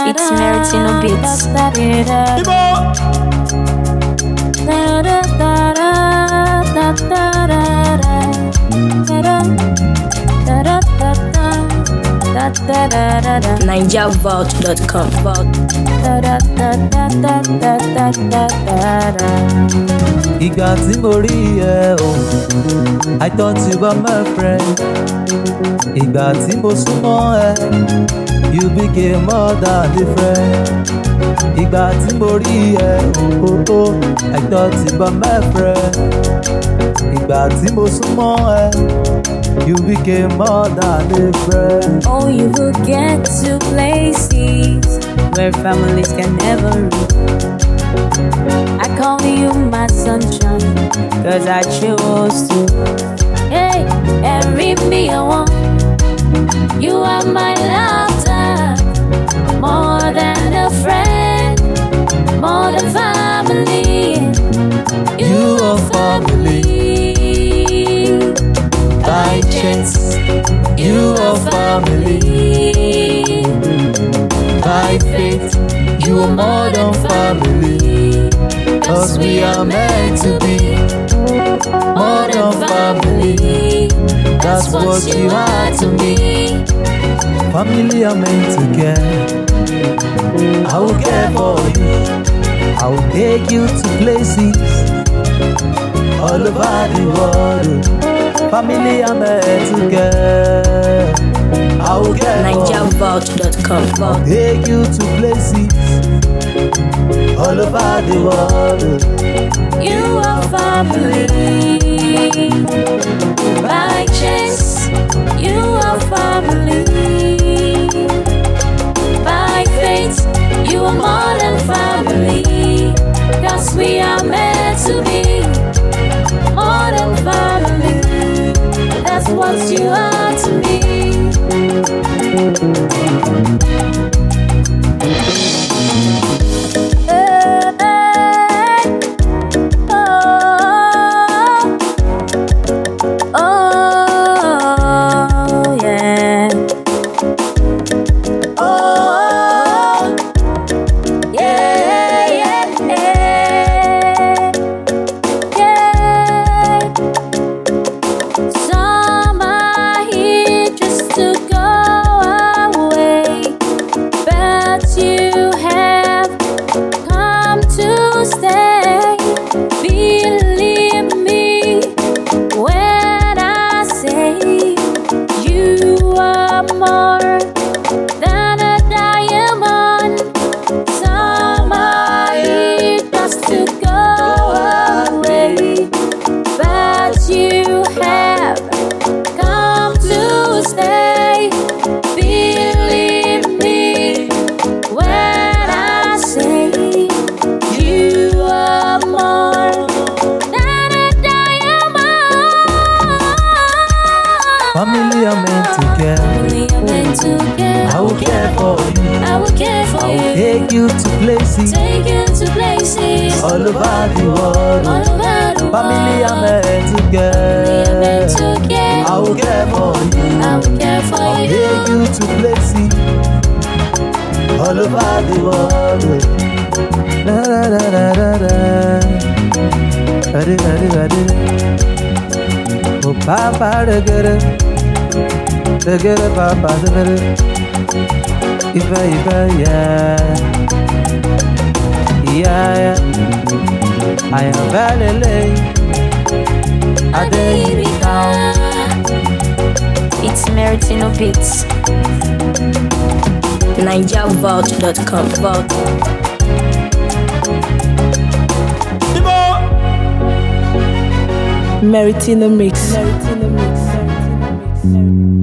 It's Meritino Beats. NigerVault.com. Ìgbà tí mo rí ẹ o, I thought you were my friend. Ìgbà tí mo súnmọ́ ẹ, you became more than a friend. Ìgbà tí mo rí ẹ o, I thought you were my friend. Ìgbà tí mo súnmọ́ ẹ, you became more than a friend. Oh, you will get to places where families can never reach. I call you my sunshine, cause I chose to. Hey, every me I want. You are my laughter, more than a friend, more than family. You are family. By chance, you are family. By faith, you are more than family. Cause we are meant to be more than family. That's what you are to me. Family are meant to care. I will care for you. I will take you to places all over the world. Family are meant to care. I will care for you. NigerVault.com. I'll take you to places all over the world. You are family. By chance, you are family. By faith, you are more than family. Cause we are meant to be more than family. That's what you are to me. Family are meant to care. I will care for you. I will take you to places all over the world. Family are meant to care. I will care for you. I will take you to places all over the world. Da da da da da da. Oh, Papa, the good, Papa, the good. If yeah, I am very late. I dare you down. It's Meritino Beats. NigerVault.com. Meritino Mix.